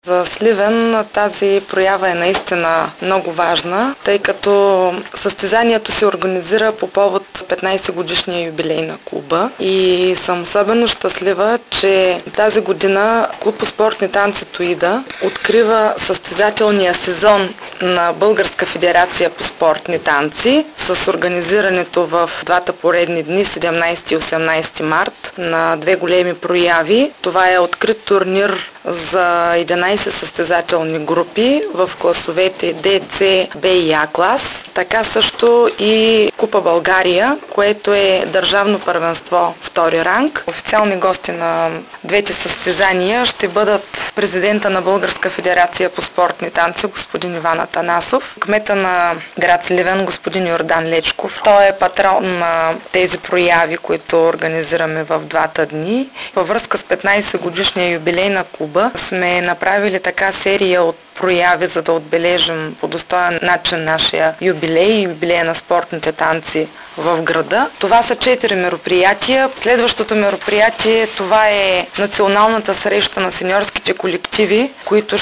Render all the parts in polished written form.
За Сливен тази проява е наистина много важна, тъй като състезанието се организира по повод 15-годишния юбилей на клуба и съм особено щастлива, че тази година Клуб по спортни танци Тоида открива състезателния сезон на Българска федерация по спортни танци с организирането в двата поредни дни, 17 и 18 март, на две големи прояви. Това е открит турнир за 11 състезателни групи в класовете D, C, B и A клас. Така също и Купа България, което е държавно първенство втори ранг. Официални гости на двете състезания ще бъдат президента на Българска федерация по спортни танци господин Иван Атанасов, кмета на град Сливен господин Йордан Лечков. Той е патрон на тези прояви, които организираме в двата дни. Във връзка с 15-годишния юбилей на клуба сме направили така серия от прояви, за да отбележим по достоен начин нашия юбилей и юбилея на спортните танци в града. Това са 4 мероприятия. Следващото мероприятие, това е националната среща на сеньорските колективи, които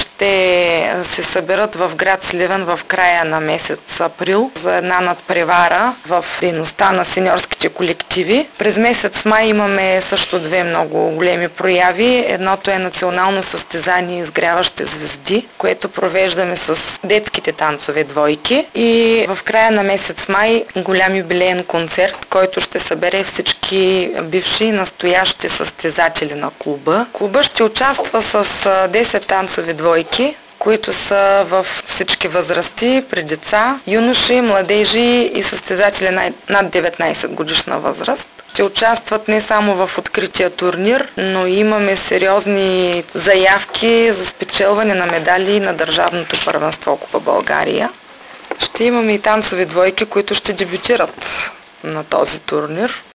ще се съберат в град Сливен в края на месец април за една надпревара в дейността на сеньорските колективи. През месец май имаме също две много големи прояви. Едното е национално състезание Изгряващи звезди, което провеждаме с детските танцови двойки, и в края на месец май голям юбилеен концерт, който ще събере всички бивши и настоящи състезатели на клуба. Клуба ще участва с 10 танцови двойки, които са в всички възрасти, при деца, юноши, младежи и състезатели над 19 годишна възраст. Ще участват не само в открития турнир, но имаме сериозни заявки за спечелване на медали на държавното първенство Купа България. Ще имаме и танцови двойки, които ще дебютират на този турнир.